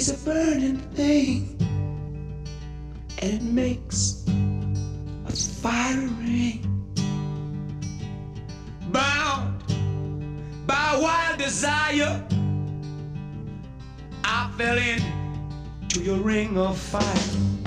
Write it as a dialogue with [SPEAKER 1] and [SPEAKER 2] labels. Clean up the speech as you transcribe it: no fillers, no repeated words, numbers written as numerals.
[SPEAKER 1] is a burning thing, and it makes us fire ring. Bound by wild desire, I fell into your ring of fire.